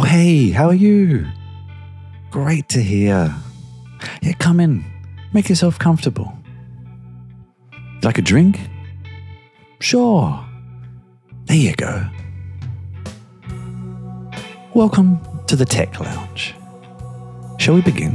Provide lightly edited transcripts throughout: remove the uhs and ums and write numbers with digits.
hey, how are you? Great to hear. Yeah, come in. Make yourself comfortable. Like a drink? Sure. There you go. Welcome to the Tech Lounge. Shall we begin?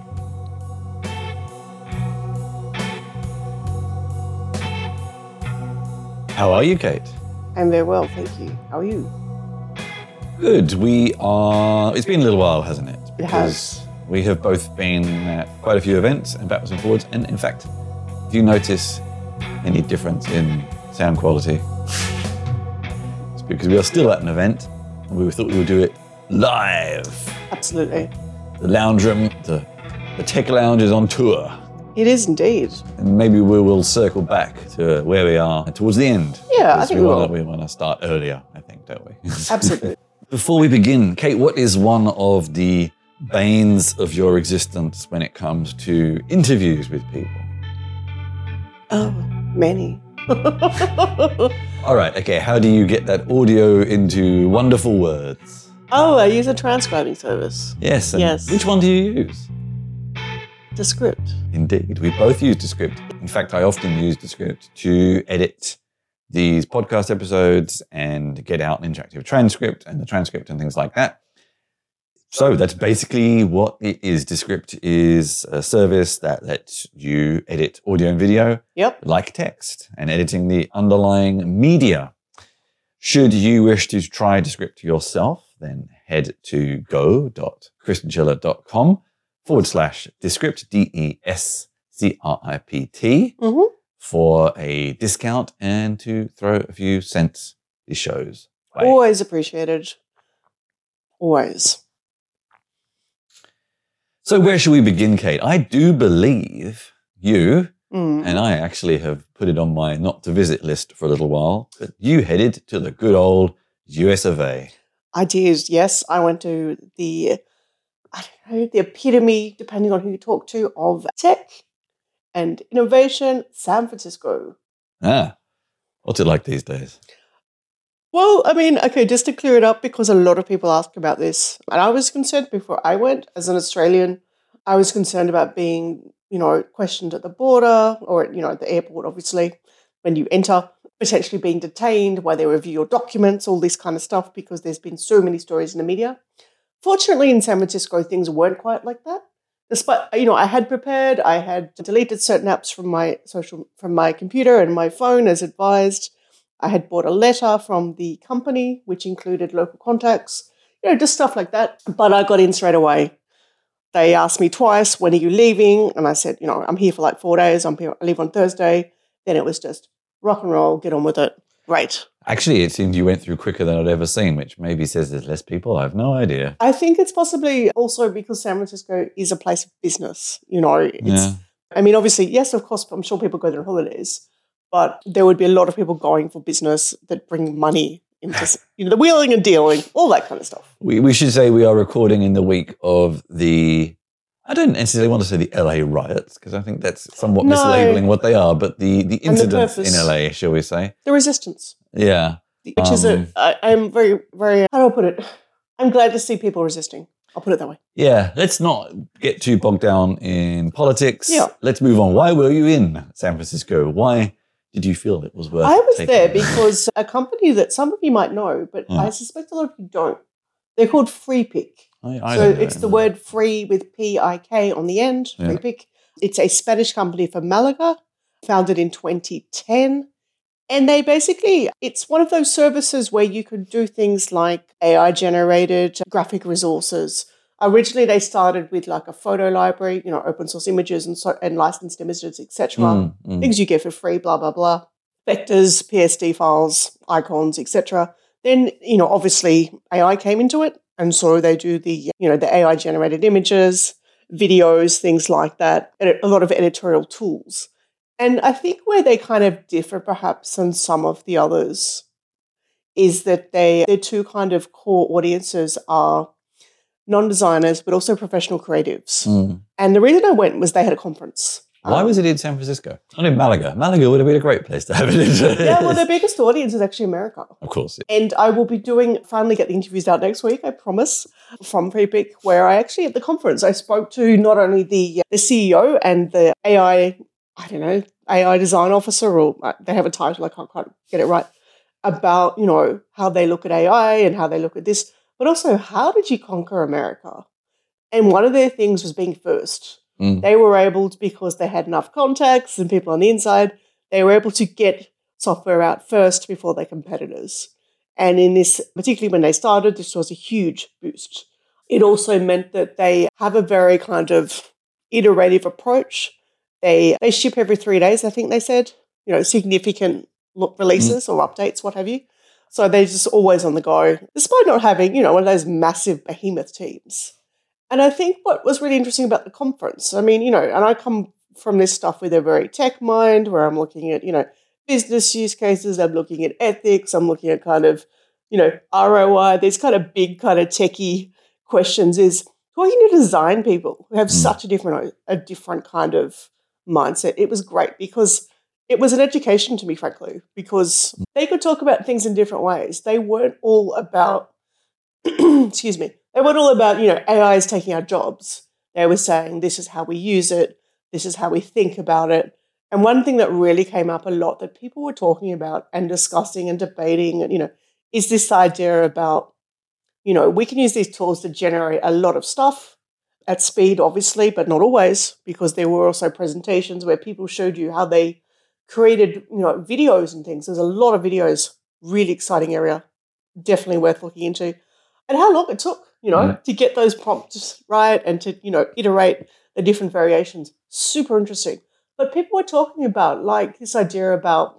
How are you, Kate? I'm very well, thank you. How are you? Good. It's been a little while, hasn't it? It has. We have both been at quite a few events and backwards and forwards. And in fact, if you notice any difference in sound quality, it's because we are still at an event and we thought we would do it live. Absolutely. The lounge room, the Tech Lounge is on tour. It is indeed. And maybe we will circle back to where we are towards the end. Yeah, I think we will. We want to start earlier, I think, don't we? Absolutely. Before we begin, Kate, what is one of the banes of your existence when it comes to interviews with people? Oh, many. All right, okay, how do you get that audio into wonderful words? Oh, I use a transcribing service. Yes, and Yes. which one do you use? Descript. Indeed, we both use Descript. In fact, I often use Descript to edit these podcast episodes and get out an interactive transcript and the transcript and things like that. So that's basically what it is. Descript is a service that lets you edit audio and video like text and editing the underlying media. Should you wish to try Descript yourself, then head to go.christianchiller.com/Descript, DESCRIPT, for a discount and to throw a few cents these shows. Bye. Always appreciated. Always. So where should we begin, Kate? I do believe you, and I actually have put it on my not to visit list for a little while, but you headed to the good old US of A. I did, yes. I went to the epitome, depending on who you talk to, of tech and innovation, San Francisco. What's it like these days? Well, I mean, okay, just to clear it up, because a lot of people ask about this, and I was concerned before I went as an Australian. I was concerned about being, questioned at the border or, at the airport, obviously, when you enter, potentially being detained, while they review your documents, all this kind of stuff, because there's been so many stories in the media. Fortunately, in San Francisco, things weren't quite like that. Despite, I had prepared, I had deleted certain apps from my computer and my phone as advised. I had bought a letter from the company, which included local contacts, just stuff like that. But I got in straight away. They asked me twice, when are you leaving? And I said, I'm here for like 4 days. I leave on Thursday. Then it was just rock and roll, get on with it. Great. Actually, it seemed you went through quicker than I'd ever seen, which maybe says there's less people. I have no idea. I think it's possibly also because San Francisco is a place of business. I mean, obviously, yes, of course, I'm sure people go there on holidays, but there would be a lot of people going for business that bring money into, the wheeling and dealing, all that kind of stuff. We should say we are recording in the week of I don't necessarily want to say the LA riots, because I think that's somewhat mislabeling what they are, but the incidents in LA, shall we say. The resistance. Yeah. Which is I'm very, very, how do I put it? I'm glad to see people resisting. I'll put it that way. Yeah, let's not get too bogged down in politics. Yeah. Let's move on. Why were you in San Francisco? Why did you feel it was worth I was taking? there because a company that some of you might know, but I suspect a lot of you don't. They're called FreePic. So it's the word free with P-I-K on the end, FreePic. It's a Spanish company from Malaga, founded in 2010. And it's one of those services where you could do things like AI-generated graphic resources. Originally, they started with like a photo library, open source images and licensed images, etc. Things you get for free, blah, blah, blah. Vectors, PSD files, icons, etc. Then, obviously AI came into it. And so they do the AI-generated images, videos, things like that, and a lot of editorial tools. And I think where they kind of differ perhaps than some of the others is that their two kind of core audiences are non-designers, but also professional creatives. And the reason I went was they had a conference. Why was it in San Francisco? Not in Malaga. Malaga would have been a great place to have it in. Yeah, well, their biggest audience is actually America. Of course. And I will be finally get the interviews out next week, I promise. from Freepik, where I actually, at the conference, I spoke to not only the CEO and the AI design officer, or they have a title, I can't quite get it right, about, how they look at AI and how they look at this, but also how did you conquer America? And one of their things was being first. They were able to, because they had enough contacts and people on the inside, they were able to get software out first before their competitors. And in this, particularly when they started, this was a huge boost. It also meant that they have a very kind of iterative approach. They ship every 3 days, I think they said, significant releases or updates, what have you. So they're just always on the go, despite not having, one of those massive behemoth teams. And I think what was really interesting about the conference, and I come from this stuff with a very tech mind where I'm looking at, business use cases, I'm looking at ethics, I'm looking at kind of, ROI, these kind of big kind of techie questions is talking to design people who have such a different kind of mindset. It was great because it was an education to me, frankly, because they could talk about things in different ways. They weren't all about, excuse me, they weren't all about, AI is taking our jobs. They were saying this is how we use it. This is how we think about it. And one thing that really came up a lot that people were talking about and discussing and debating, is this idea about, we can use these tools to generate a lot of stuff at speed, obviously, but not always, because there were also presentations where people showed you how they created, videos and things. There's a lot of videos, really exciting area, definitely worth looking into. And how long it took, to get those prompts right and to, iterate the different variations. Super interesting. But people were talking about, like, this idea about,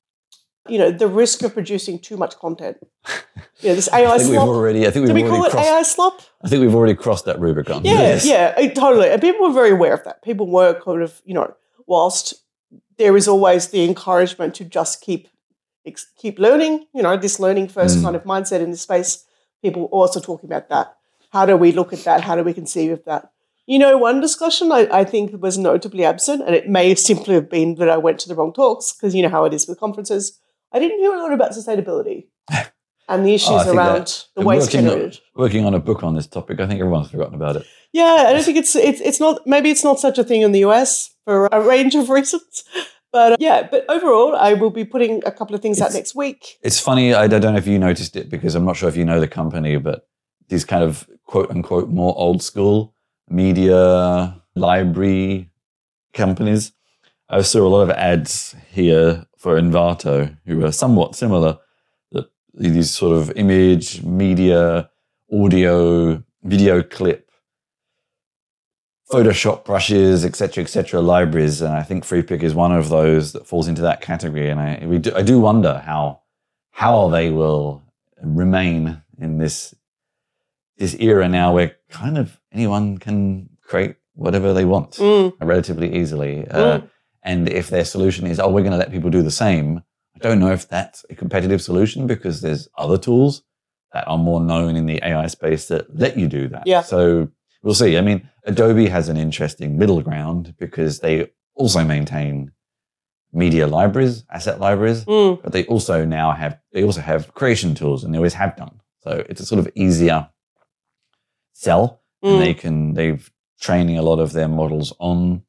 the risk of producing too much content. This AI slop. Do we call it AI slop? I think we've already crossed that Rubicon. Yeah, totally. And people were very aware of that. People were kind of, whilst there is always the encouragement to just keep learning, this learning first kind of mindset in this space, people were also talking about that. How do we look at that? How do we conceive of that? One discussion I think was notably absent, and it may simply have been that I went to the wrong talks, because you know how it is with conferences. I didn't hear a lot about sustainability and the issues around the waste generated. Working on a book on this topic, I think everyone's forgotten about it. Yeah, I don't think it's not, maybe it's not such a thing in the US for a range of reasons. But but overall, I will be putting a couple of things out next week. It's funny, I don't know if you noticed it, because I'm not sure if you know the company, but these kind of quote unquote more old school media library companies. I saw a lot of ads here for Envato, who are somewhat similar. These sort of image, media, audio, video clip, Photoshop brushes, etc., libraries, and I think Freepik is one of those that falls into that category. And I do wonder how they will remain in this era now, where kind of anyone can create whatever they want relatively easily. And if their solution is, we're going to let people do the same, I don't know if that's a competitive solution, because there's other tools that are more known in the AI space that let you do that. Yeah. So we'll see. I mean, Adobe has an interesting middle ground, because they also maintain media libraries, asset libraries, but they also have creation tools, and they always have done. So it's a sort of easier sell, and they've training a lot of their models on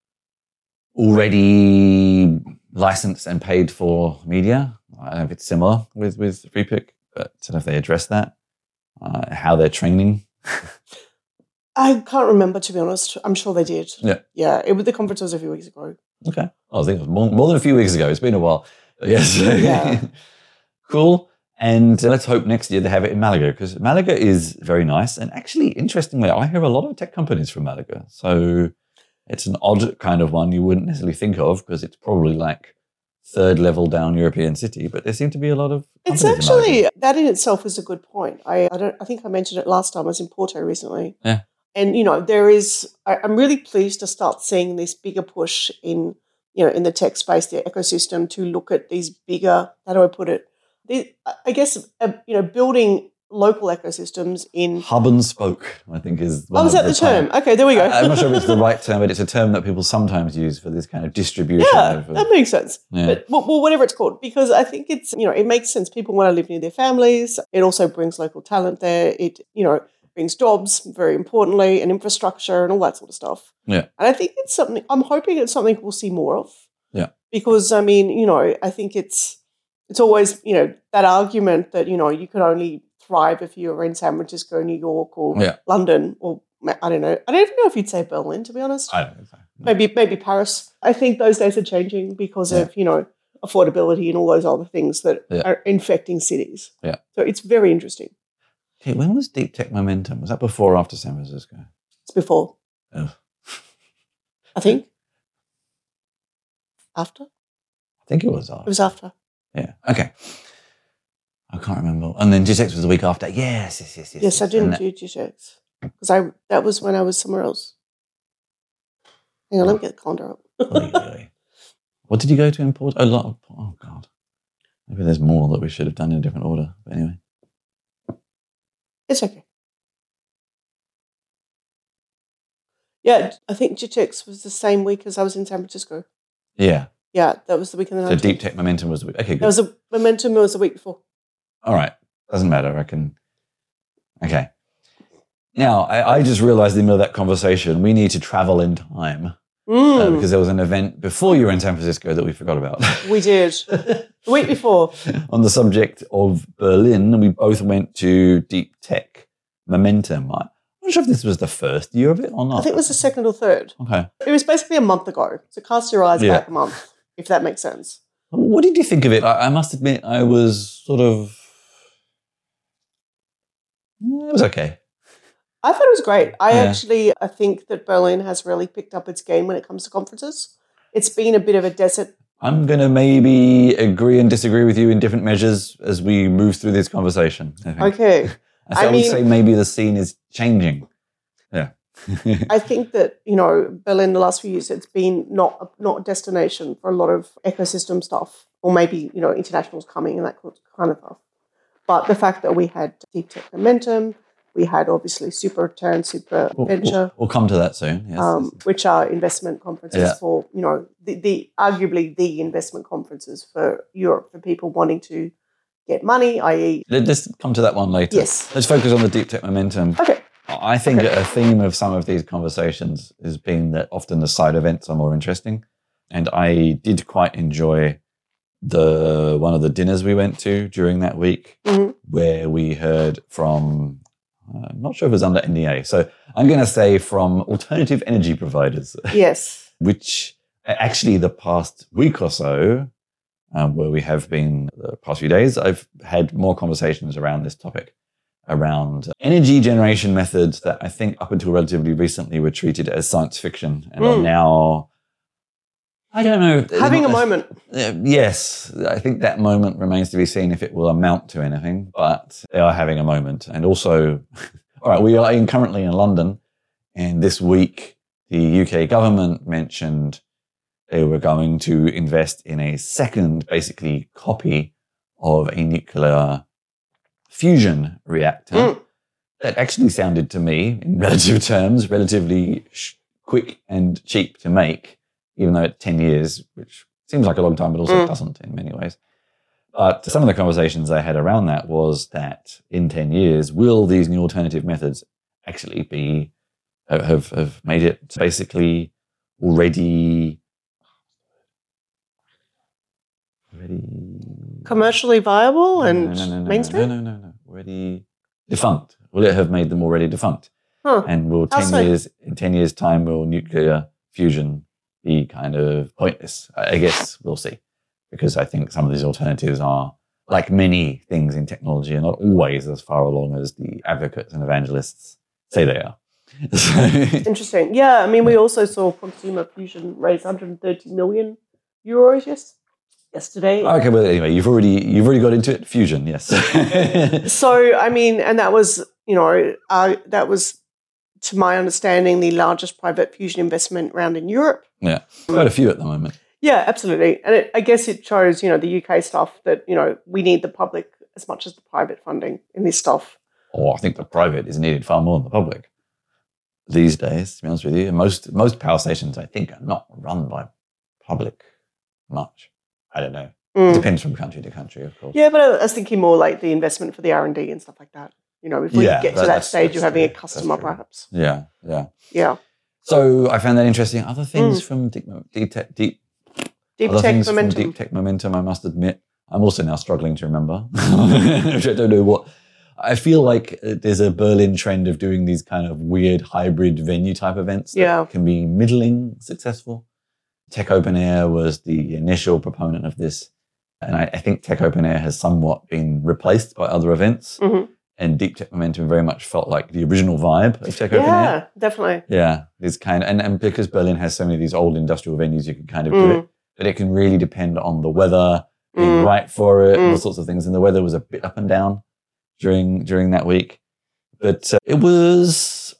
already licensed and paid for media. I don't know if it's similar with Freepik, but I don't know if they address that, how they're training. I can't remember, to be honest. I'm sure they did. Yeah. The conference was a few weeks ago. Okay. I think it was more than a few weeks ago. It's been a while. But yes. Yeah. Cool. And let's hope next year they have it in Malaga, because Malaga is very nice. And actually, interestingly, I hear a lot of tech companies from Malaga. So it's an odd kind of one you wouldn't necessarily think of, because it's probably like third level down European city, but there seem to be a lot of companies. It's actually, that in itself is a good point. I think I mentioned it last time. I was in Porto recently. Yeah. And, I'm really pleased to start seeing this bigger push in the tech space, the ecosystem, to look at these bigger, how do I put it? I guess, building local ecosystems in... Hub and spoke, I think is... Oh, is that the term? Okay, there we go. I'm not sure if it's the right term, but it's a term that people sometimes use for this kind of distribution. Yeah, that makes sense. Yeah. But, well, whatever it's called, because I think it's, it makes sense. People want to live near their families. It also brings local talent there. brings jobs, very importantly, and infrastructure and all that sort of stuff. Yeah. And I think it's something, I'm hoping it's something we'll see more of. Yeah. Because, I mean, you know, I think it's always, you know, that argument that, you know, you could only thrive if you were in San Francisco, New York, or London, or I don't know. I don't even know if you'd say Berlin, to be honest. I don't think so. No. Maybe Paris. I think those days are changing because of, you know, affordability and all those other things that are infecting cities. Yeah. So it's very interesting. Okay, when was Deep Tech Momentum? Was that before or after San Francisco? It's before. Oh. I think. After? I think it was after. It was after. Yeah. Okay. I can't remember. And then GTEx was the week after. Yes. Yes, I didn't do GTEx because that was when I was somewhere else. Hang on, let me get the calendar up. What did you go to in Port? Oh, God. Maybe there's more that we should have done in a different order. But anyway. It's okay. Yeah, I think GTEx was the same week as I was in San Francisco. Yeah. Yeah, that was the weekend. So Deep Tech Momentum was the week. Okay, good. That was Momentum was the week before. All right. Doesn't matter. I can. Okay. Now, I just realized in the middle of that conversation, we need to travel in time. Because there was an event before you were in San Francisco that we forgot about. We did. The week before. On the subject of Berlin, we both went to Deep Tech Momentum. I'm not sure if this was the first year of it or not. I think it was the second or third. Okay. It was basically a month ago. So cast your eyes back a month, if that makes sense. What did you think of it? I must admit, I was sort of... It was okay. I thought it was great. I think that Berlin has really picked up its game when it comes to conferences. It's been a bit of a desert. I'm going to maybe agree and disagree with you in different measures as we move through this conversation. I think. Okay. I would say maybe the scene is changing. Yeah. I think that, you know, Berlin the last few years, it's been not a destination for a lot of ecosystem stuff, or maybe, you know, internationals coming and that kind of stuff. But the fact that we had Deep Tech Momentum, we had obviously Super Return, Super Venture. We'll come to that soon. Yes. Which are investment conferences for, you know, the arguably the investment conferences for Europe, for people wanting to get money, i.e. Let's come to that one later. Yes. Let's focus on the Deep Tech Momentum. Okay. I think a theme of some of these conversations has been that often the side events are more interesting. And I did quite enjoy one of the dinners we went to during that week, where we heard from... I'm not sure if it was under NDA. So I'm going to say from alternative energy providers. Yes. Which actually the past week or so, where we have been the past few days, I've had more conversations around this topic, around energy generation methods that I think up until relatively recently were treated as science fiction and are now, I don't know. Having a moment. Yes. I think that moment remains to be seen if it will amount to anything, but they are having a moment. And also, all right, we are currently in London, and this week the UK government mentioned they were going to invest in a second, basically, copy of a nuclear fusion reactor. That actually sounded to me, in relative terms, relatively quick and cheap to make. Even though it's 10 years, which seems like a long time, but also doesn't in many ways. But some of the conversations I had around that was that in 10 years, will these new alternative methods actually have made it basically already commercially viable and mainstream? No. Already defunct. Will it have made them already defunct? And will in 10 years' time, will nuclear fusion be kind of pointless? I guess we'll see, because I think some of these alternatives are, like many things in technology, are not always as far along as the advocates and evangelists say they are. Interesting. Yeah, I mean, we also saw Proxima Fusion raise 130 million euros yesterday. Okay, well, anyway, you've already got into it. Fusion, yes. So, I mean, and that was, you know, that was, to my understanding, the largest private fusion investment round in Europe. Yeah, quite a few at the moment. Yeah, absolutely. And I guess it shows, you know, the UK stuff that, you know, we need the public as much as the private funding in this stuff. Oh, I think the private is needed far more than the public these days, to be honest with you. Most power stations, I think, are not run by public much. I don't know. It depends from country to country, of course. Yeah, but I was thinking more like the investment for the R&D and stuff like that. before you get to that stage of having a customer, perhaps. Yeah. So I found that interesting. Other things from Deep Tech Momentum, I must admit. I'm also now struggling to remember, which I don't know what. I feel like there's a Berlin trend of doing these kind of weird hybrid venue type events that can be middling successful. Tech Open Air was the initial proponent of this. And I think Tech Open Air has somewhat been replaced by other events. Mm-hmm. And Deep Tech Momentum very much felt like the original vibe of Tech Open Air. Yeah, definitely. Yeah, this kind of, and because Berlin has so many of these old industrial venues, you can kind of do it. But it can really depend on the weather, being right for it, and all sorts of things. And the weather was a bit up and down during that week. But it was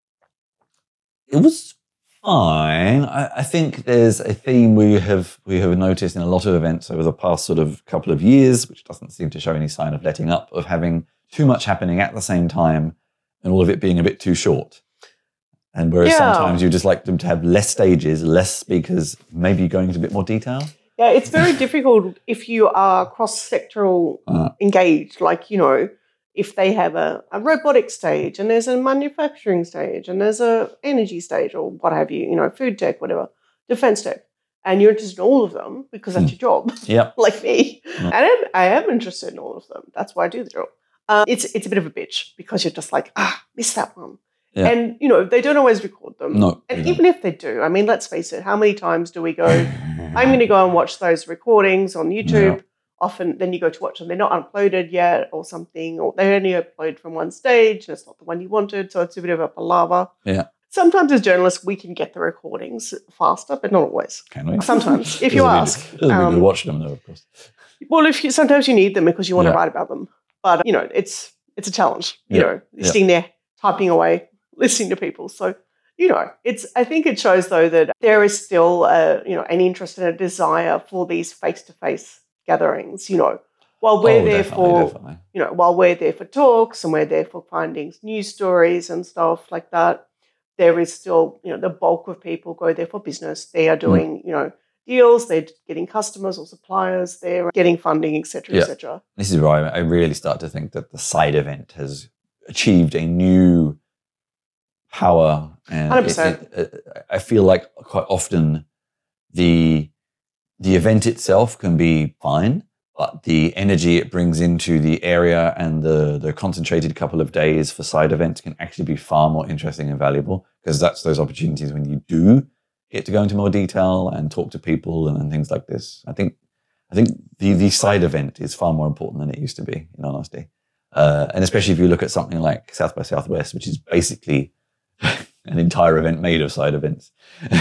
fine. I think there's a theme we have noticed in a lot of events over the past sort of couple of years, which doesn't seem to show any sign of letting up, of having too much happening at the same time and all of it being a bit too short. And whereas sometimes you just like them to have less stages, less speakers, maybe going into a bit more detail. Yeah, it's very difficult if you are cross-sectoral engaged, like, if they have a robotic stage and there's a manufacturing stage and there's a energy stage or what have you, food tech, whatever, defense tech, and you're interested in all of them because that's your job, like me. And I am interested in all of them. That's why I do the job. It's a bit of a bitch because you're just like, missed that one. Yeah. And, they don't always record them. No. And even if they do, I mean, let's face it, how many times do we go, I'm going to go and watch those recordings on YouTube. Yeah. Often then you go to watch them, they're not uploaded yet or something, or they only upload from one stage and it's not the one you wanted, so it's a bit of a palaver. Yeah. Sometimes as journalists we can get the recordings faster, but not always. Can we? Sometimes, if you ask. It doesn't mean we watch them though, of course. Well, sometimes you need them because you want to write about them. But, it's a challenge, you're sitting there typing away, listening to people. So, I think it shows though that there is still an interest and a desire for these face-to-face gatherings, while we're there while we're there for talks and we're there for finding news stories and stuff like that, there is still, the bulk of people go there for business. They are doing, deals, they're getting customers or suppliers, they're getting funding, et cetera, et cetera. This is where I really start to think that the side event has achieved a new power. And 100%. I feel like quite often the event itself can be fine, but the energy it brings into the area and the concentrated couple of days for side events can actually be far more interesting and valuable, because that's those opportunities when you do get to go into more detail and talk to people and things like this. I think the side event is far more important than it used to be, in honesty. And especially if you look at something like South by Southwest, which is basically an entire event made of side events.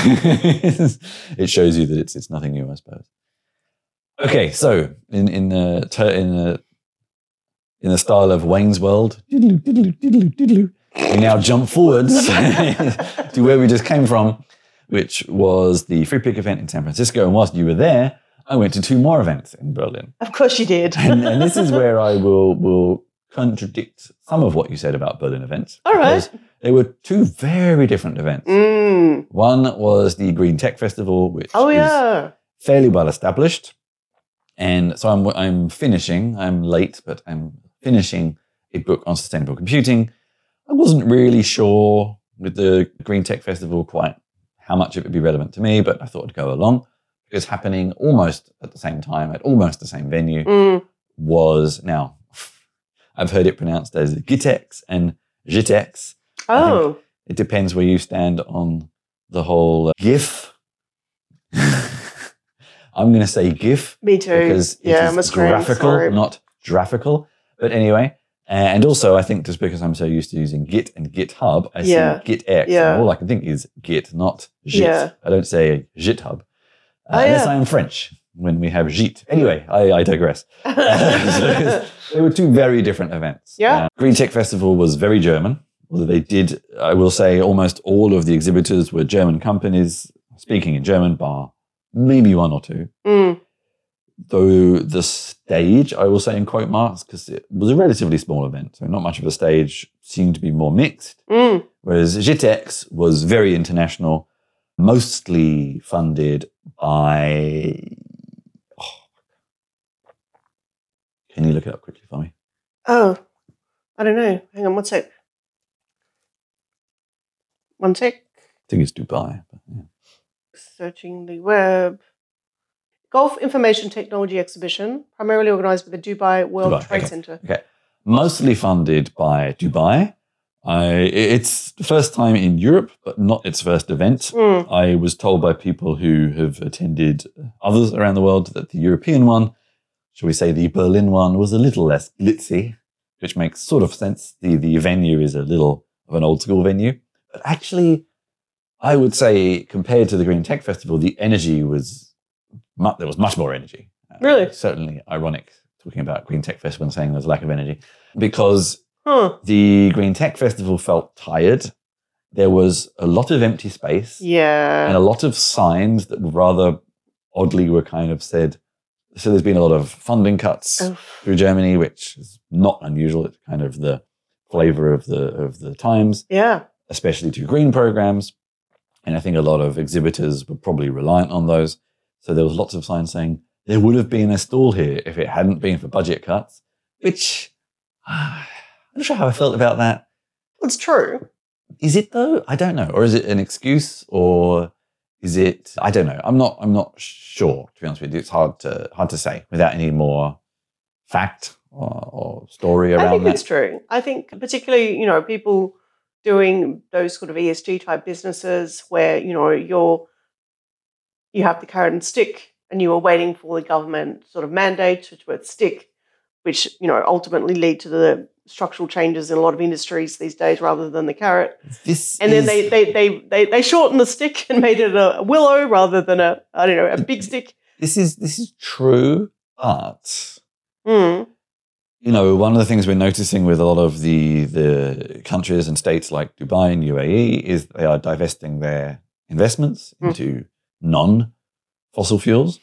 It shows you that it's nothing new, I suppose. Okay, so in the style of Wayne's World, we now jump forwards to where we just came from, which was the Free Pick event in San Francisco. And whilst you were there, I went to 2 more events in Berlin. Of course you did. and this is where I will contradict some of what you said about Berlin events. All right. They were 2 very different events. One was the Green Tech Festival, which is fairly well established. And so I'm late, but I'm finishing a book on sustainable computing. I wasn't really sure with the Green Tech Festival quite how much it would be relevant to me, but I thought I'd go along, because happening almost at the same time at almost the same venue was, now I've heard it pronounced as GITEX and GITEX. Oh. It depends where you stand on the whole GIF. I'm going to say GIF. Me too. Because it's graphical, not graphical. But anyway, and also I think just because I'm so used to using Git and GitHub, I see GitX. Yeah. And all I can think is Git, not Git. Yeah. I don't say GitHub. Unless I am French, when we have Git. Anyway, I digress. So they were 2 very different events. Yeah. Green Tech Festival was very German. Although they did, I will say, almost all of the exhibitors were German companies speaking in German, bar maybe 1 or 2. Though the stage, I will say in quote marks, because it was a relatively small event, so not much of a stage, seemed to be more mixed. Whereas GITEX was very international, mostly funded by... Can you look it up quickly for me? Oh, I don't know. Hang on, one sec. One sec. I think it's Dubai. But yeah. Searching the web. Gulf Information Technology Exhibition, primarily organised by the Dubai World Trade Center. Okay. Mostly funded by Dubai. It's the first time in Europe, but not its first event. I was told by people who have attended others around the world that the European one, shall we say the Berlin one, was a little less glitzy, which makes sort of sense. The venue is a little of an old school venue. But actually, I would say compared to the Green Tech Festival, the energy was, there was much more energy. Really? Certainly ironic talking about Green Tech Festival and saying there's a lack of energy because the Green Tech Festival felt tired. There was a lot of empty space. Yeah. And a lot of signs that rather oddly were kind of said, so there's been a lot of funding cuts through Germany, which is not unusual. It's kind of the flavor of the times. Yeah. Especially to green programs. And I think a lot of exhibitors were probably reliant on those. So there was lots of signs saying there would have been a stall here if it hadn't been for budget cuts, which I'm not sure how I felt about that. It's true. Is it though? I don't know. Or is it an excuse or is it, I don't know. I'm not sure, to be honest with you. It's hard to say without any more fact or story around that. I think it's true. I think particularly, people doing those sort of ESG type businesses where, you have the carrot and stick and you are waiting for the government sort of mandate to stick, which, ultimately lead to the structural changes in a lot of industries these days rather than the carrot. Then they shortened the stick and made it a willow rather than a big stick. This is true, but one of the things we're noticing with a lot of the countries and states like Dubai and UAE is they are divesting their investments into non-fossil fuels.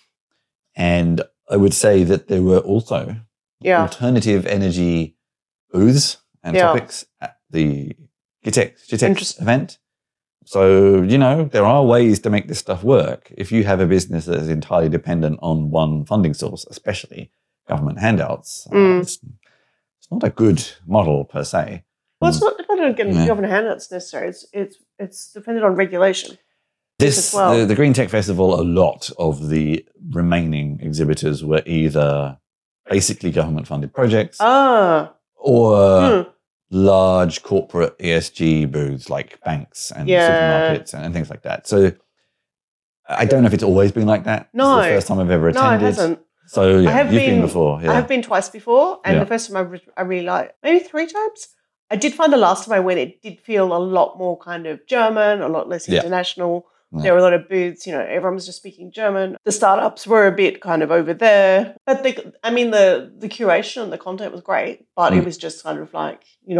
And I would say that there were also alternative energy booths and topics at the GITEX event. So, there are ways to make this stuff work. If you have a business that is entirely dependent on one funding source, especially government handouts, it's not a good model per se. Well, it's not dependent on getting government handouts necessarily. It's dependent on regulation. The Green Tech Festival, a lot of the remaining exhibitors were either basically government-funded projects or large corporate ESG booths like banks and supermarkets and things like that. So I don't know if it's always been like that. No. It's the first time I've ever attended. No, it hasn't. So you've been before. Yeah. I have been twice before, and the first time I really liked, maybe 3 times. I did find the last time I went, it did feel a lot more kind of German, a lot less international. Yeah. There were a lot of booths, everyone was just speaking German. The startups were a bit kind of over there. But the curation and the content was great, but it was just kind of like,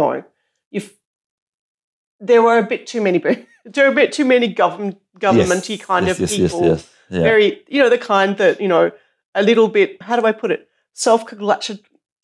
there were a bit too many booths. There were a bit too many governmenty kind of people. Yes. Yeah. Very, the kind that, a little bit, how do I put it? Self-congratulatory.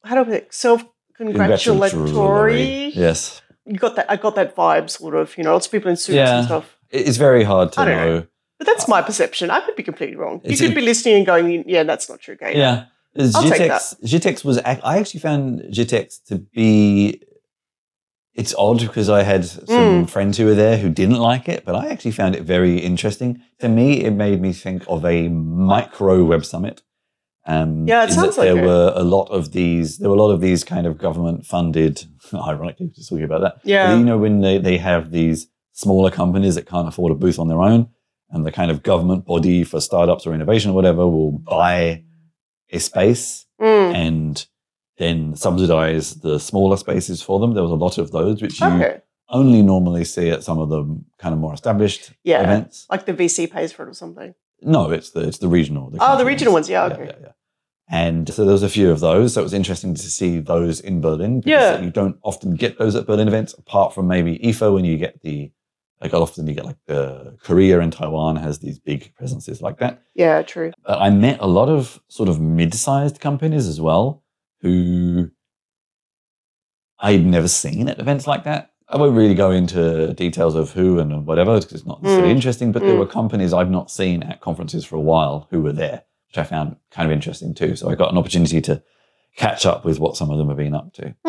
Yes. I got that vibe sort of, lots of people in suits and stuff. It's very hard to know. But that's my perception. I could be completely wrong. You could be listening and going, yeah, that's not true, Kate. Yeah. I'll take that. GITEX was, I actually found GITEX to be, it's odd because I had some friends who were there who didn't like it, but I actually found it very interesting. To me, it made me think of a micro Web Summit. It sounds like there were a lot of these kind of government funded, ironically, just talking about that. Yeah. But, when they have these smaller companies that can't afford a booth on their own, and the kind of government body for startups or innovation or whatever will buy a space and then subsidize the smaller spaces for them. There was a lot of those, which you only normally see at some of the kind of more established events. Like the VC pays for it or something. No, it's the regional. The regional ones. Yeah, okay. Yeah. And so there was a few of those. So it was interesting to see those in Berlin because you don't often get those at Berlin events, apart from maybe IFA when you get often you get like Korea and Taiwan has these big presences like that. Yeah, true. But I met a lot of sort of mid-sized companies as well who I'd never seen at events like that. I won't really go into details of who and whatever because it's not necessarily interesting, but there were companies I've not seen at conferences for a while who were there, which I found kind of interesting too. So I got an opportunity to catch up with what some of them have been up to.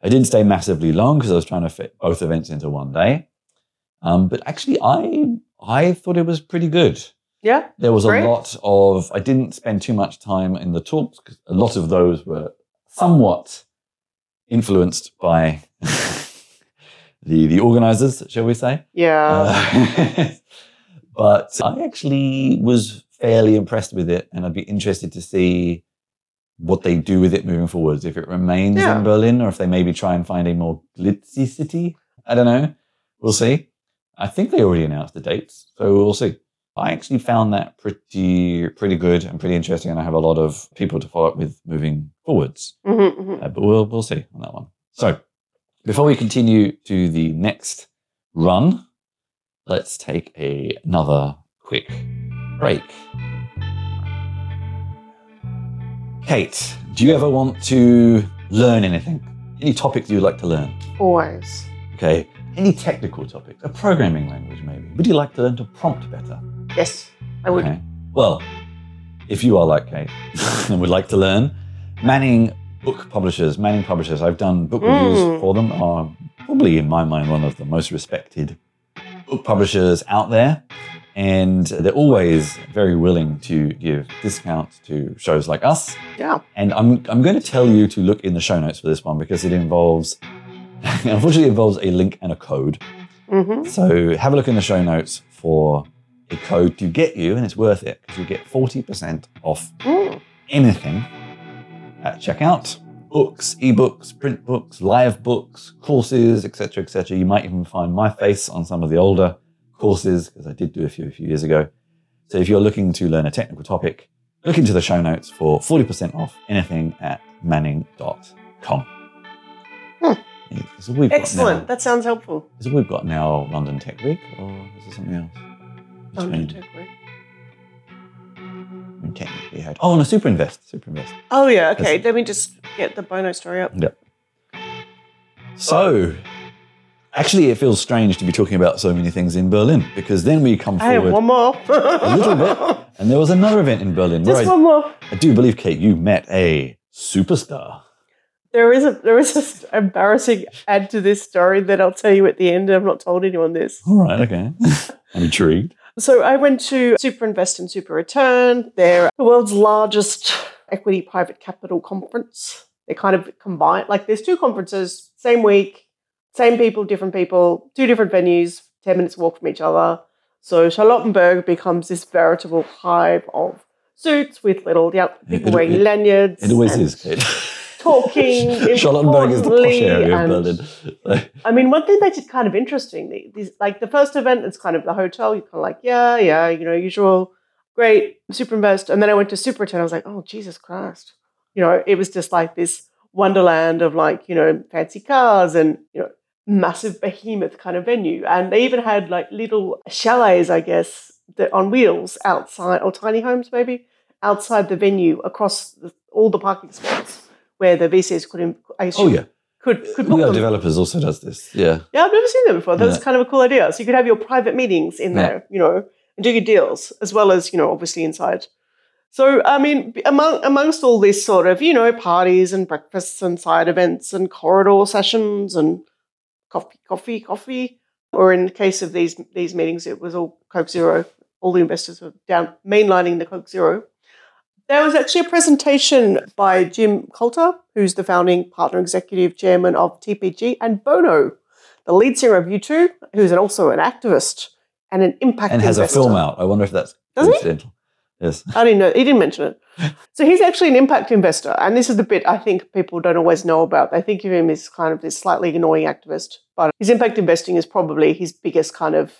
I didn't stay massively long because I was trying to fit both events into one day. But actually, I thought it was pretty good. Yeah. There was a lot of, I didn't spend too much time in the talks because a lot of those were somewhat influenced by the organizers, shall we say. Yeah. But I actually was fairly impressed with it, and I'd be interested to see what they do with it moving forwards, if it remains in Berlin or if they maybe try and find a more glitzy city. I don't know. We'll see. I think they already announced the dates, so we'll see. I actually found that pretty good and pretty interesting, and I have a lot of people to follow up with moving forwards. But we'll see on that one. So before we continue to the next run, let's take another quick break. Kate, do you ever want to learn anything? Any topics you'd like to learn? Always. Okay. Any technical topics? A programming language, maybe? Would you like to learn to prompt better? Yes, I would. Okay. Well, if you are like Kate and would like to learn, Manning Publishers, I've done book reviews for them, are probably, in my mind, one of the most respected book publishers out there. And they're always very willing to give discounts to shows like us. Yeah. And I'm going to tell you to look in the show notes for this one because it involves, unfortunately, it involves a link and a code. So have a look in the show notes for a code to get you, and it's worth it because you get 40% off anything at checkout. Books, ebooks, print books, live books, courses, etc., etc. You might even find my face on some of the older courses, because I did do a few years ago. So if you're looking to learn a technical topic, look into the show notes for 40% off anything at manning.com. Excellent. That sounds helpful. Is it we've got now London Tech Week, or is there something else? London Tech Week. We technically had... Oh, no, Superinvest. Oh, yeah. Okay. Let me just get the Bono story up. Yep. So... Actually, it feels strange to be talking about so many things in Berlin, because then we come forward... I have one more. a little bit. And there was another event in Berlin. Just one more. I do believe, Kate, you met a superstar. There is an embarrassing add to this story that I'll tell you at the end. I've not told anyone this. All right, okay. I'm intrigued. So I went to Superinvest and Super Return. They're the world's largest equity private capital conference. They kind of combine, like there's two conferences, same week, same people, different people, two different venues, 10 minutes walk from each other. So Charlottenburg becomes this veritable hive of suits with little people wearing lanyards. It always is, Kate. Talking. Charlottenburg is the posh area of Berlin. I mean, one thing that is kind of interesting, like the first event, it's kind of the hotel. You're kind of like, yeah, usual, great, Superinvest. And then I went to Super Return. I was like, oh, Jesus Christ. It was just like this wonderland of like, fancy cars and, massive behemoth kind of venue. And they even had like little chalets, I guess, on wheels outside, or tiny homes maybe, outside the venue across all the parking spots where the VCs could book them. Developers also does this, yeah. Yeah, I've never seen them before. That was kind of a cool idea. So you could have your private meetings in there, and do your deals, as well as, obviously inside. So, I mean, amongst all this sort of, parties and breakfasts and side events and corridor sessions and coffee, or in the case of these meetings, it was all Coke Zero. All the investors were down mainlining the Coke Zero. There was actually a presentation by Jim Coulter, who's the founding partner executive chairman of TPG, and Bono, the lead singer of U2, who's also an activist and an impact investor. And has a film out. I wonder if that's coincidental. Yes. I didn't know. He didn't mention it. So he's actually an impact investor. And this is the bit I think people don't always know about. They think of him as kind of this slightly annoying activist. But his impact investing is probably his biggest kind of,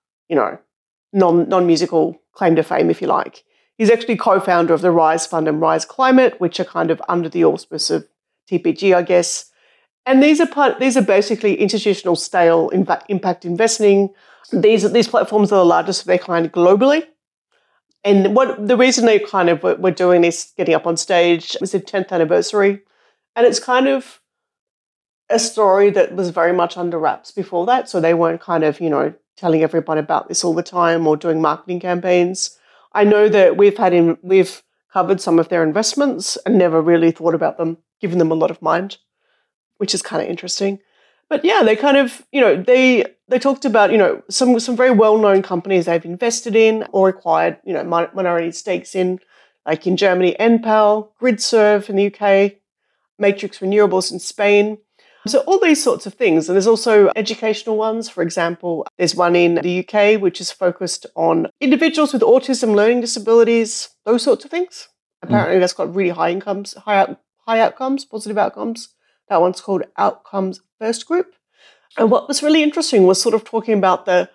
non-musical claim to fame, if you like. He's actually co-founder of the Rise Fund and Rise Climate, which are kind of under the auspice of TPG, I guess. And these are basically institutional style impact investing. These platforms are the largest of their kind globally. And the reason they kind of were doing this, getting up on stage, was the 10th anniversary. And it's kind of a story that was very much under wraps before that. So they weren't kind of, telling everybody about this all the time or doing marketing campaigns. I know that we've covered some of their investments and never really thought about them, given them a lot of mind. which is kind of interesting. But yeah, they kind of, they talked about, some very well-known companies they've invested in or acquired, minority stakes in, like in Germany, Enpal, Gridserve in the UK, Matrix Renewables in Spain. So all these sorts of things. And there's also educational ones. For example, there's one in the UK which is focused on individuals with autism, learning disabilities, those sorts of things. Apparently that's got really high incomes, high outcomes, positive outcomes. That one's called Outcomes First Group. And what was really interesting was sort of talking about the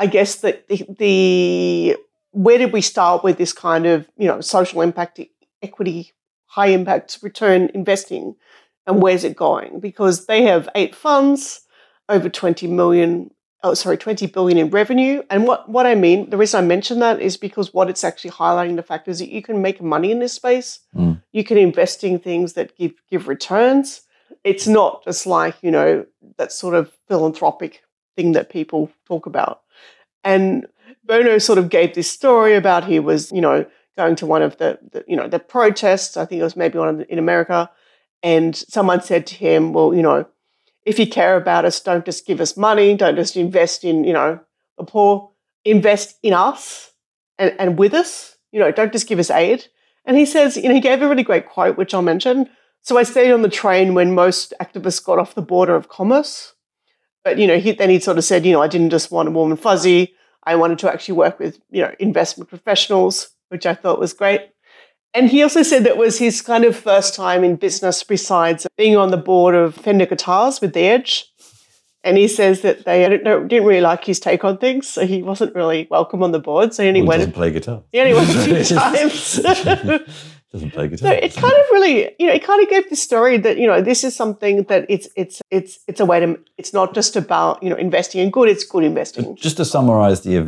where did we start with this kind of, social impact, equity, high impact return investing, and where's it going? Because they have 8 funds, over 20 billion in revenue. And what I mean, the reason I mention that is because what it's actually highlighting the fact is that you can make money in this space. You can invest in things that give returns. It's not just like, that sort of philanthropic thing that people talk about. And Bono sort of gave this story about he was, going to one of the protests. I think it was maybe one in America. And someone said to him, well, if you care about us, don't just give us money. Don't just invest in, the poor. Invest in us and with us. Don't just give us aid. And he says, he gave a really great quote, which I'll mention. So I stayed on the train when most activists got off the border of commerce. But, then he sort of said, I didn't just want a warm and fuzzy. I wanted to actually work with, investment professionals, which I thought was great. And he also said that was his kind of first time in business besides being on the board of Fender Guitars with The Edge. And he says that they didn't really like his take on things, so he wasn't really welcome on the board. So he only went. Doesn't play guitar. He only went a few times. Doesn't play guitar. So it kind of really, it kind of gave the story that this is something that it's a way to. It's not just about investing in good. It's good investing. Just to summarise the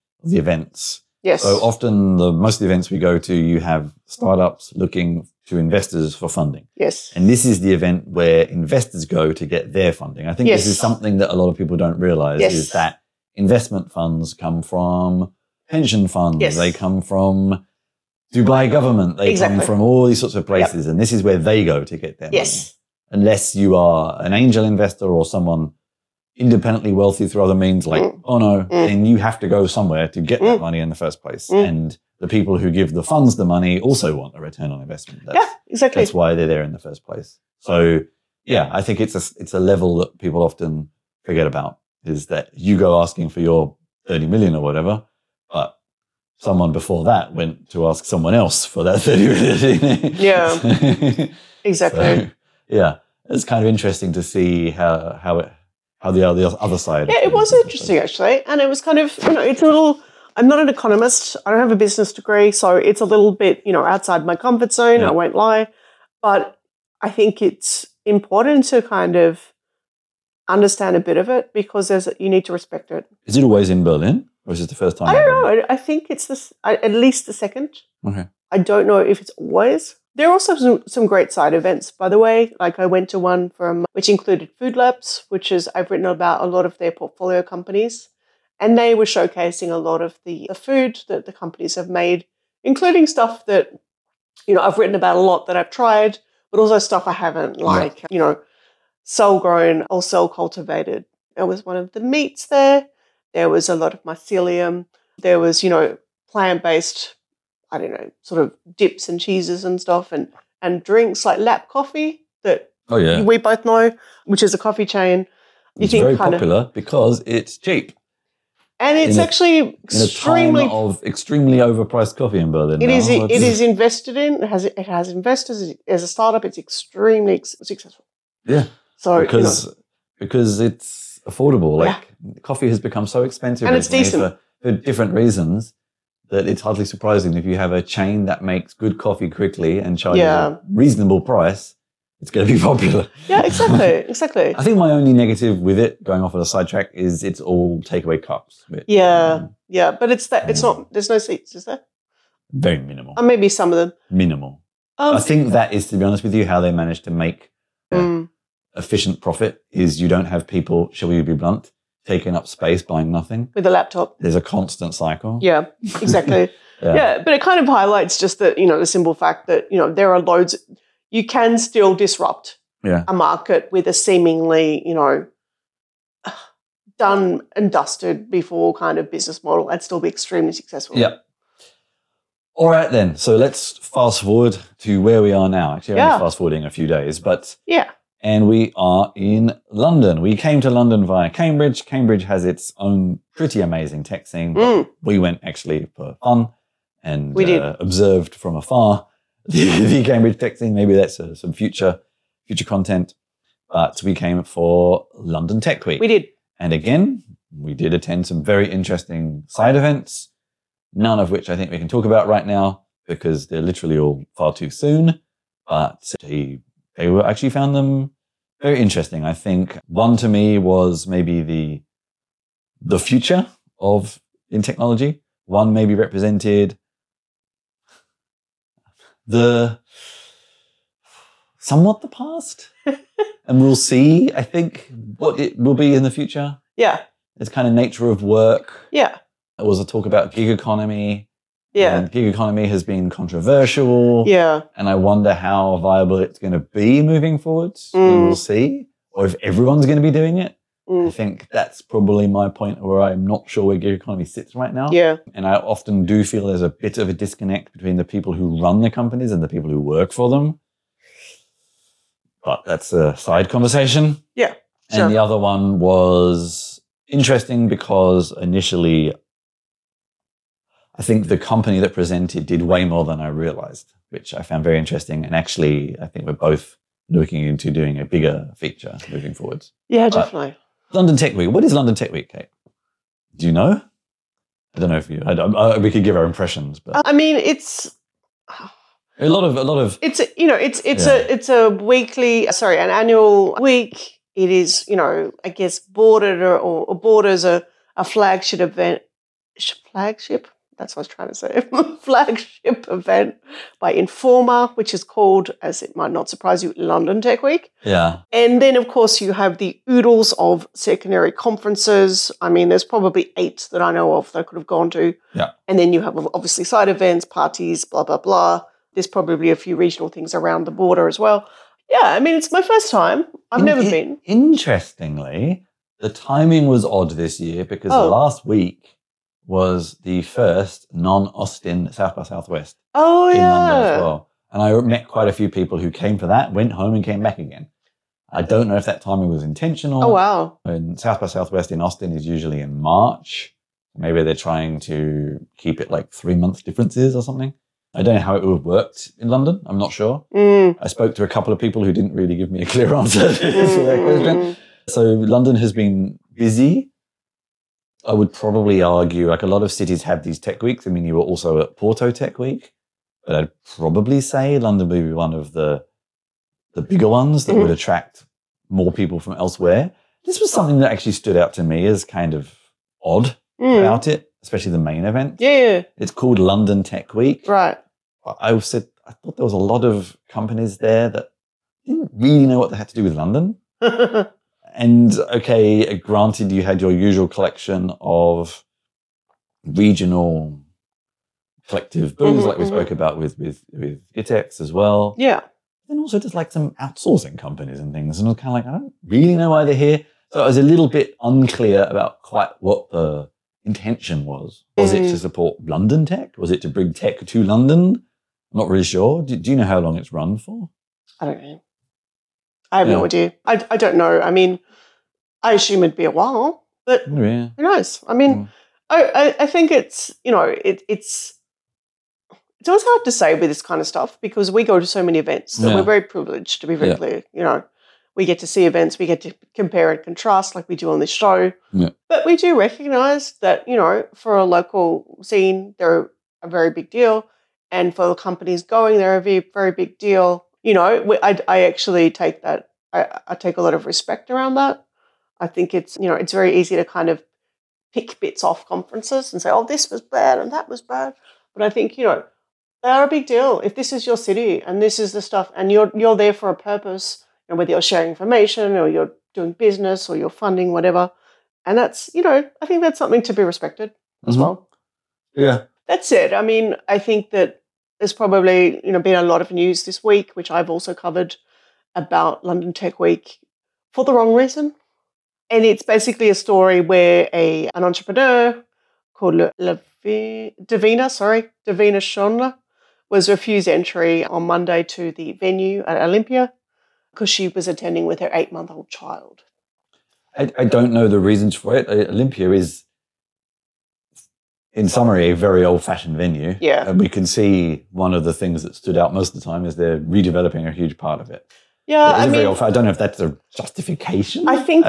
events. Yes. So often most of the events we go to, you have startups looking to investors for funding. Yes. And this is the event where investors go to get their funding. I think this is something that a lot of people don't realise is that investment funds come from pension funds. Yes. They come from Dubai government. They come from all these sorts of places. And this is where they go to get their money. Unless you are an angel investor or someone independently wealthy through other means like then you have to go somewhere to get that money in the first place. And the people who give the funds the money also want a return on investment. That's why they're there in the first place. So I think it's a level that people often forget about, is that you go asking for your 30 million or whatever, but someone before that went to ask someone else for that 30 million. Yeah, exactly. So, it's kind of interesting to see how the other side. Yeah, it was interesting actually, and it was kind of it's a little. I'm not an economist. I don't have a business degree, so it's a little bit outside my comfort zone. Yeah. I won't lie, but I think it's important to kind of understand a bit of it because you need to respect it. Is it always in Berlin, or is it the first time? I don't know. I think it's at least the second. Okay. I don't know if it's always. There are also some great side events, by the way. Like I went to one which included Food Labs, I've written about a lot of their portfolio companies. And they were showcasing a lot of the food that the companies have made, including stuff that, I've written about a lot that I've tried, but also stuff I haven't, like, cell-grown or cell-cultivated. There was one of the meats there. There was a lot of mycelium. There was, plant-based, I don't know, sort of dips and cheeses and stuff and drinks like Lap Coffee that we both know, which is a coffee chain. It's very popular because it's cheap. And it's actually extremely... In a time of extremely overpriced coffee in Berlin. It is invested in. It has investors. As a startup, it's extremely successful. Yeah. So because it's affordable. Like coffee has become so expensive. And it's decent. For different reasons that it's hardly surprising if you have a chain that makes good coffee quickly and charges a reasonable price, it's going to be popular. Yeah, exactly. I think my only negative with it, going off on a sidetrack, is it's all takeaway cups. But it's not, there's no seats, is there? Very minimal. Or maybe some of them. Minimal. I think that is, to be honest with you, how they manage to make efficient profit is you don't have people, shall we be blunt, taking up space, buying nothing. With a laptop. There's a constant cycle. Yeah, exactly. But it kind of highlights just that, the simple fact that, there are loads... You can still disrupt a market with a seemingly, done and dusted before kind of business model and still be extremely successful. Yeah. All right, then. So let's fast forward to where we are now. Actually, only fast forwarding a few days, but and we are in London. We came to London via Cambridge. Cambridge has its own pretty amazing tech scene. But we went actually for fun and observed from afar the Cambridge tech scene. Maybe that's some future content. But we came for London Tech Week. We did. And again, we did attend some very interesting side events, none of which I think we can talk about right now because they're literally all far too soon. But they were actually found them very interesting. I think one to me was maybe the future in technology. One maybe represented somewhat the past. And we'll see, I think, what it will be in the future. Yeah. It's kind of nature of work. Yeah. There was a talk about gig economy. Yeah. And gig economy has been controversial. Yeah. And I wonder how viable it's going to be moving forwards. We'll see. Or if everyone's going to be doing it. I think that's probably my point where I'm not sure where gig economy sits right now. Yeah. And I often do feel there's a bit of a disconnect between the people who run the companies and the people who work for them. But that's a side conversation. Yeah. Sure. And the other one was interesting because initially I think the company that presented did way more than I realized, which I found very interesting. And actually, I think we're both looking into doing a bigger feature moving forwards. Yeah, definitely. London Tech Week. What is London Tech Week, Kate? Do you know? I don't know if we could give our impressions, but I mean, it's a lot of. It's an annual week. It is, I guess bordered or borders a flagship event. Flagship? That's what I was trying to say. Flagship event by Informa, which is called, as it might not surprise you, London Tech Week. Yeah. And then, of course, you have the oodles of secondary conferences. I mean, there's probably 8 that I know of that I could have gone to. Yeah. And then you have, obviously, side events, parties, blah, blah, blah. There's probably a few regional things around the border as well. Yeah, I mean, it's my first time. I've never been. Interestingly, the timing was odd this year because last week was the first non-Austin South by Southwest in London as well. And I met quite a few people who came for that, went home and came back again. I don't know if that timing was intentional. Oh, wow. And South by Southwest in Austin is usually in March. Maybe they're trying to keep it like 3 months differences or something. I don't know how it would have worked in London. I'm not sure. I spoke to a couple of people who didn't really give me a clear answer to that question. So London has been busy. I would probably argue, like a lot of cities have these tech weeks. I mean, you were also at Porto Tech Week, but I'd probably say London would be one of the bigger ones that would attract more people from elsewhere. This was something that actually stood out to me as kind of odd about it, especially the main event. Yeah. It's called London Tech Week. Right. I thought there was a lot of companies there that didn't really know what they had to do with London. And okay, granted, you had your usual collection of regional collective booths, like we spoke about with GitX as well. Yeah. And also just like some outsourcing companies and things. And I was kind of like, I don't really know why they're here. So I was a little bit unclear about quite what the intention was. Was it to support London tech? Was it to bring tech to London? I'm not really sure. Do you know how long it's run for? I don't know. I have no idea. I don't know. I mean, I assume it'd be a while, but who knows? I mean, I think it's, it's always hard to say with this kind of stuff because we go to so many events that we're very privileged, to be very clear. We get to see events, we get to compare and contrast like we do on this show. Yeah. But we do recognise that, for a local scene, they're a very big deal. And for the companies going, they're a very, very big deal. I actually take that, I take a lot of respect around that. I think it's, it's very easy to kind of pick bits off conferences and say, oh, this was bad and that was bad. But I think, they are a big deal. If this is your city and this is the stuff and you're there for a purpose, and whether you're sharing information or you're doing business or you're funding, whatever. And that's, I think that's something to be respected as well. Yeah. That said, I mean, I think that there's probably, been a lot of news this week, which I've also covered about London Tech Week for the wrong reason. And it's basically a story where an entrepreneur called Davina Schonler was refused entry on Monday to the venue at Olympia because she was attending with her 8-month-old child. I don't know the reasons for it. Olympia is, in summary, a very old-fashioned venue. Yeah. And we can see one of the things that stood out most of the time is they're redeveloping a huge part of it. Yeah, I don't know if that's a justification. I think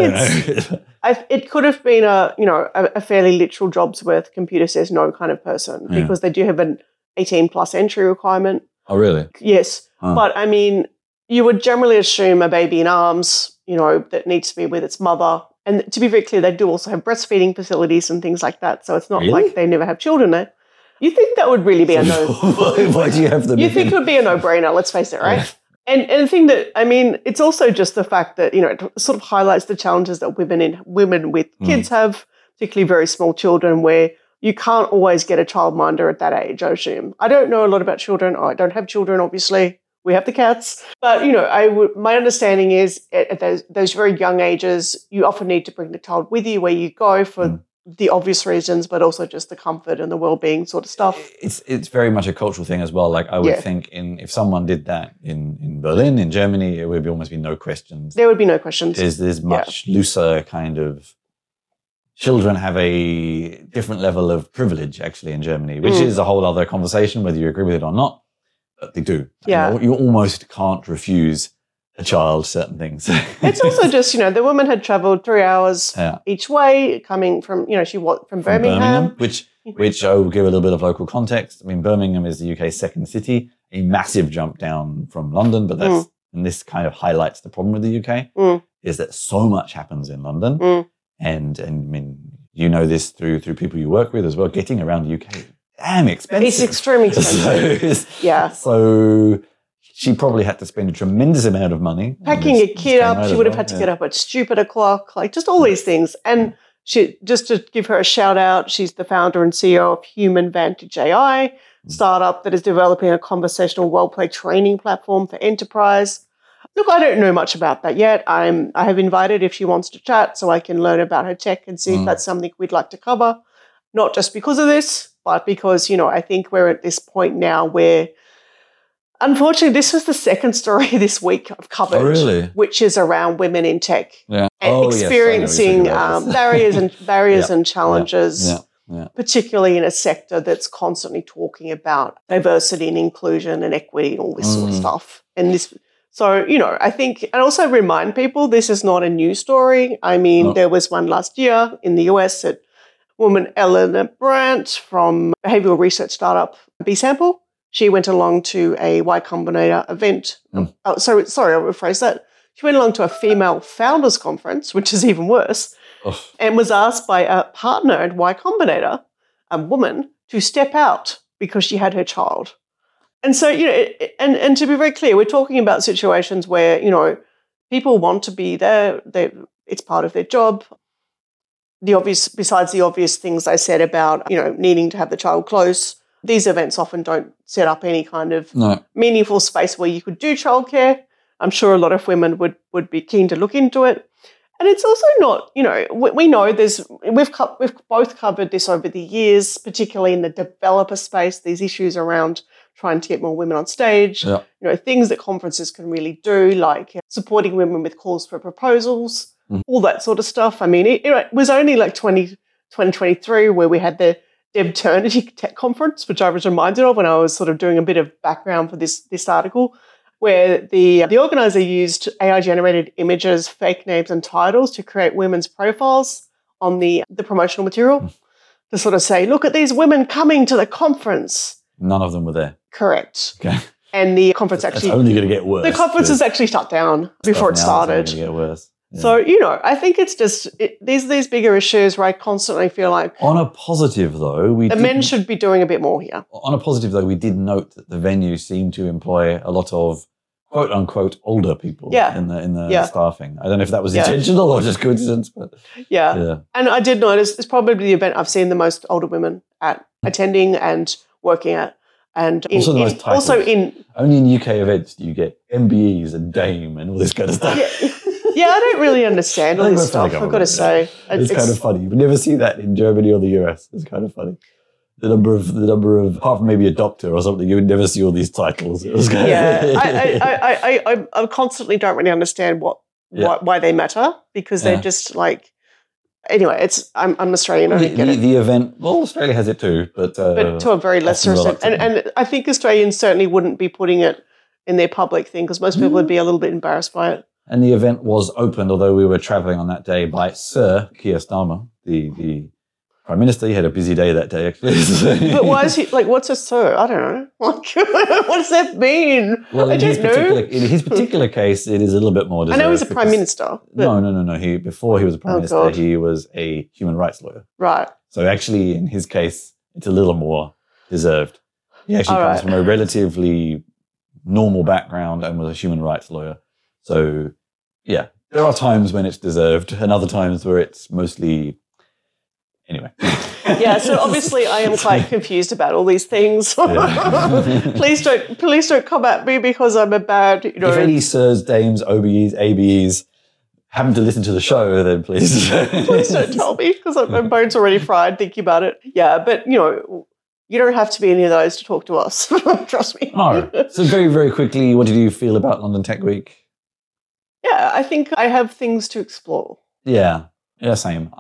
it could have been a fairly literal jobs worth computer says no kind of person because they do have an 18+ entry requirement. Oh, really? Yes. Huh. But I mean, you would generally assume a baby in arms, that needs to be with its mother. And to be very clear, they do also have breastfeeding facilities and things like that. So it's not like they never have children there. You think that would really be a no? Why do you have them? You think it would be a no-brainer, let's face it, right? Yeah. And the thing that, it's also just the fact that, it sort of highlights the challenges that women with kids have, particularly very small children, where you can't always get a childminder at that age, I assume. I don't know a lot about children. I don't have children, obviously. We have the cats. But, my understanding is at those very young ages, you often need to bring the child with you where you go for the obvious reasons, but also just the comfort and the well-being sort of stuff. It's very much a cultural thing as well. Like I would think if someone did that in Berlin, in Germany, it would almost be no questions. There would be no questions. There's much looser kind of, children have a different level of privilege actually in Germany, which is a whole other conversation, whether you agree with it or not, but they do. Yeah. You almost can't refuse a child certain things. It's also just, the woman had travelled 3 hours each way, coming from, she was from Birmingham. Which I will give a little bit of local context. I mean, Birmingham is the UK's second city, a massive jump down from London, but and this kind of highlights the problem with the UK, is that so much happens in London. And I mean, this through people you work with as well, getting around the UK, damn expensive. It's extremely expensive. So she probably had to spend a tremendous amount of money. Packing a kid up, she would have had to get up at stupid o'clock, like just all these things. And she, just to give her a shout out, she's the founder and CEO of Human Vantage AI, startup that is developing a conversational role-play training platform for enterprise. Look, I don't know much about that yet. I have invited if she wants to chat so I can learn about her tech and see if that's something we'd like to cover. Not just because of this, but because, I think we're at this point now where, unfortunately, this was the second story this week I've covered, which is around women in tech and experiencing barriers and challenges, particularly in a sector that's constantly talking about diversity and inclusion and equity and all this sort of stuff. And this, so I think, and also remind people, this is not a new story. I mean, there was one last year in the US that woman Eleanor Brandt from behavioral research startup B-Sample. She went along to a Y Combinator event. Sorry, I'll rephrase that. She went along to a female founders conference, which is even worse, and was asked by a partner at Y Combinator, a woman, to step out because she had her child. And so, and to be very clear, we're talking about situations where, people want to be there. It's part of their job. Besides the obvious things I said about, needing to have the child close, these events often don't set up any kind of meaningful space where you could do childcare. I'm sure a lot of women would be keen to look into it. And it's also not, we know we've both covered this over the years, particularly in the developer space, these issues around trying to get more women on stage, things that conferences can really do, like supporting women with calls for proposals, all that sort of stuff. I mean, it was only like 2023 where we had the Devternity Tech Conference, which I was reminded of when I was sort of doing a bit of background for this article, where the organizer used AI-generated images, fake names and titles to create women's profiles on the promotional material to sort of say, look at these women coming to the conference. None of them were there. Correct. Okay. And the conference actually... It's only going to get worse. The conference is actually shut down before it started. It's only going to get worse. Yeah. So, I think it's just these bigger issues where I constantly feel like... On a positive, though... men should be doing a bit more here. On a positive, though, we did note that the venue seemed to employ a lot of quote-unquote older people in the staffing. I don't know if that was intentional or just coincidence, but... Yeah. And I did notice it's probably the event I've seen the most older women at attending and working at. And also the most titles. Only in UK events do you get MBEs and Dame and all this kind of stuff. Yeah, I don't really understand all this stuff, I've got to say. It's kind of funny. You never see that in Germany or the US. It's kind of funny. The number of, apart from maybe a doctor or something, you would never see all these titles. It was kind I constantly don't really understand why they matter, because they're just like, anyway, I'm Australian. I don't get it. The event, well, Australia has it too, but to a very lesser extent. And I think Australians certainly wouldn't be putting it in their public thing, because most people would be a little bit embarrassed by it. And the event was opened, although we were travelling on that day, by Sir Keir Starmer, the Prime Minister. He had a busy day that day, actually. But why is he, like, what's a Sir? I don't know. What does that mean? Well, in his particular case, it is a little bit more deserved. I know he's a Prime Minister. No. Before he was a Prime Minister, he was a human rights lawyer. Right. So actually, in his case, it's a little more deserved. He actually comes from a relatively normal background and was a human rights lawyer. So, yeah, there are times when it's deserved and other times where it's mostly... Anyway. Yeah, so obviously I am quite confused about all these things. Please don't come at me because I'm a bad, If any sirs, dames, OBEs, ABEs happen to listen to the show, then please. Please don't tell me, because my bone's already fried thinking about it. Yeah, but, you don't have to be any of those to talk to us. Trust me. No. So very, very quickly, what did you feel about London Tech Week? Yeah, I think I have things to explore. Yeah, same.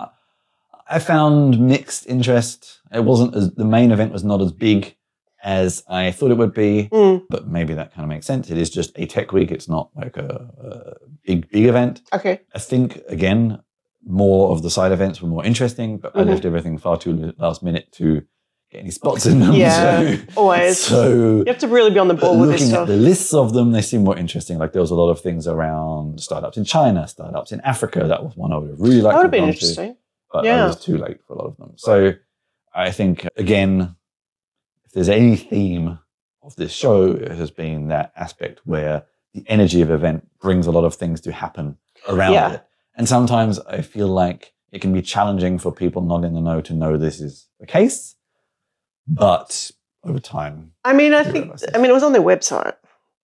I found mixed interest. It wasn't the main event was not as big as I thought it would be, but maybe that kind of makes sense. It is just a tech week. It's not like a big event. Okay. I think, again, more of the side events were more interesting, but I left everything far too last minute to get any spots in them. Yeah, always. So you have to really be on the ball with this stuff. Looking at the lists of them, they seem more interesting. Like there was a lot of things around startups in China, startups in Africa. That was one I would have really liked to have been interesting. But I was too late for a lot of them. So I think, again, if there's any theme of this show, it has been that aspect where the energy of event brings a lot of things to happen around it. And sometimes I feel like it can be challenging for people not in the know to know this is the case. But over time... I mean, it was on their website.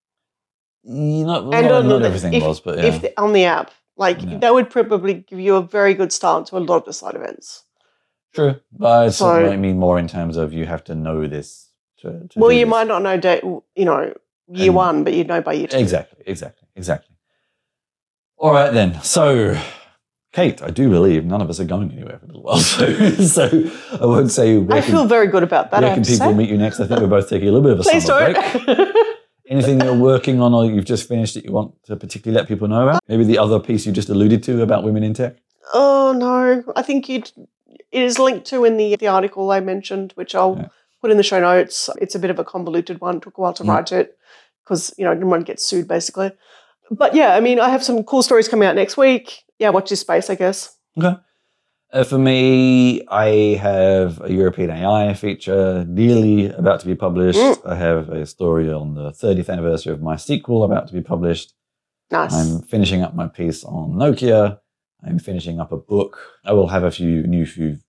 Not everything was, but If on the app. That would probably give you a very good start to a lot of the side events. True. But I mean more in terms of you have to know this to well, you might not know, year one, but you know by year two. Exactly. All right, then. So, Kate, I do believe none of us are going anywhere for a little while. So I won't say... I feel very good about that, Where can people meet you next? I think we're both taking a little bit of a summer break. Anything you're working on or you've just finished that you want to particularly let people know about? Maybe the other piece you just alluded to about women in tech? Oh, no. I think it is linked to in the article I mentioned, which I'll put in the show notes. It's a bit of a convoluted one. It took a while to write it because, I didn't want to get sued, basically. But, yeah, I mean, I have some cool stories coming out next week. Yeah, watch this space, I guess. Okay. For me, I have a European AI feature nearly about to be published. I have a story on the 30th anniversary of my sequel about to be published. Nice. I'm finishing up my piece on Nokia. I'm finishing up a book. I will have a few new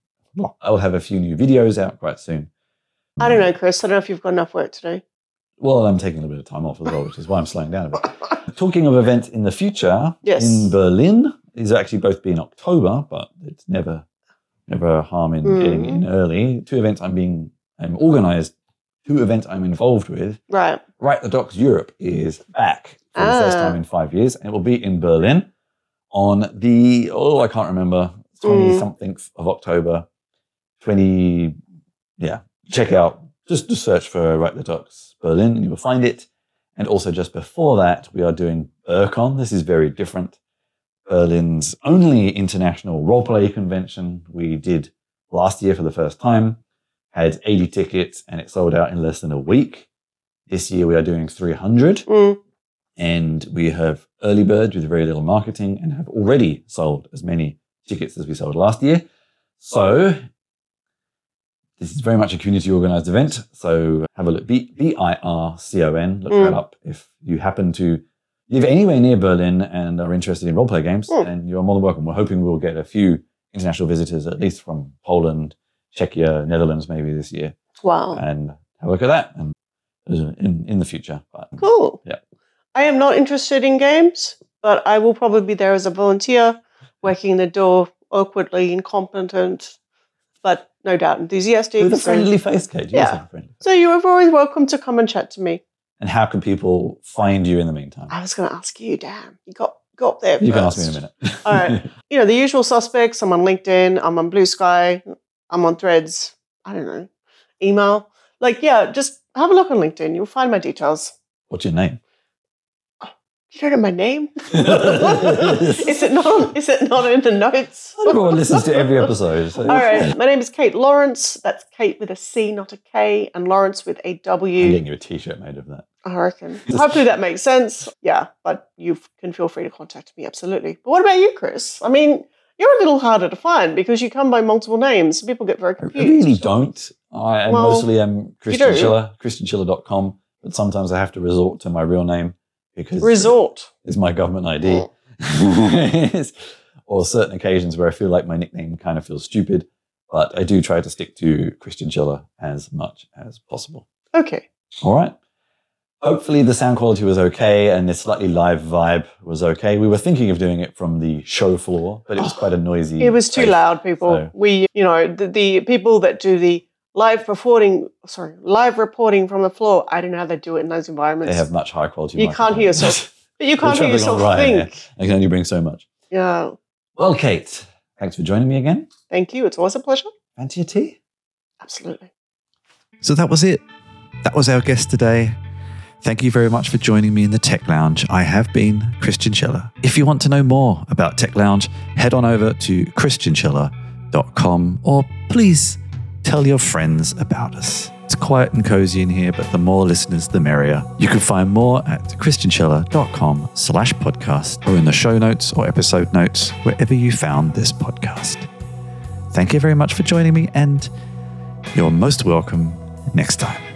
videos out quite soon. I don't know, Chris. I don't know if you've got enough work to do. Well, I'm taking a little bit of time off as well, which is why I'm slowing down a bit. Talking of events in the future, in Berlin, these actually both be in October, but it's never harm in getting in early. 2 events I'm organised, 2 events I'm involved with. Right. Write the Docs Europe is back for the first time in 5 years, and it will be in Berlin on the, I can't remember, 20-something of October. Check out, just search for Write the Docs Berlin and you will find it. And also just before that, we are doing BerCon. This is very different. Berlin's only international roleplay convention. We did last year for the first time, had 80 tickets and it sold out in less than a week. This year we are doing 300 and we have early birds with very little marketing and have already sold as many tickets as we sold last year. So this is very much a community organised event. So have a look, BIRCON, look that up. If you happen to live anywhere near Berlin and are interested in roleplay games, then you're more than welcome. We're hoping we'll get a few international visitors, at least from Poland, Czechia, Netherlands maybe this year. Wow. And have a look at that. And in the future. But, cool. Yeah. I am not interested in games, but I will probably be there as a volunteer, working the door, awkwardly incompetent, but no doubt enthusiastic. With a friendly face, Kate. Yeah. So you are always welcome to come and chat to me. And how can people find you in the meantime? I was going to ask you, damn. You got there first. You can ask me in a minute. All right. The usual suspects. I'm on LinkedIn. I'm on Blue Sky. I'm on Threads. I don't know. Email. Just have a look on LinkedIn. You'll find my details. What's your name? You don't know my name? Is it not in the notes? Everyone listens to every episode. So. All right. My name is Kate Lawrence. That's Kate with a C, not a K, and Lawrence with a W. I'm getting you a T-shirt made of that. I reckon. Hopefully that makes sense. Yeah, but you can feel free to contact me, absolutely. But what about you, Chris? I mean, you're a little harder to find because you come by multiple names. People get very confused. I really don't. I mostly am Christian Schiller, christianschiller.com, but sometimes I have to resort to my real name. Because it's my government ID. Or certain occasions where I feel like my nickname kind of feels stupid, but I do try to stick to Christian Schiller as much as possible. Okay. All right. Hopefully the sound quality was okay and this slightly live vibe was okay. We were thinking of doing it from the show floor, but it was quite a noisy. It was too loud, people. So. The people that do the live reporting from the floor. I don't know how they do it in those environments. They have much higher quality. You can't hear yourself. But you can't hear yourself think. I can only bring so much. Yeah. Well, Kate, thanks for joining me again. Thank you. It's always a pleasure. Fancy a tea? Absolutely. So that was it. That was our guest today. Thank you very much for joining me in the Tech Lounge. I have been Christian Schiller. If you want to know more about Tech Lounge, head on over to christianschiller.com or please tell your friends about us. It's quiet and cozy in here, but the more listeners, the merrier. You can find more at christianschiller.com/podcast or in the show notes or episode notes, wherever you found this podcast. Thank you very much for joining me, and you're most welcome next time.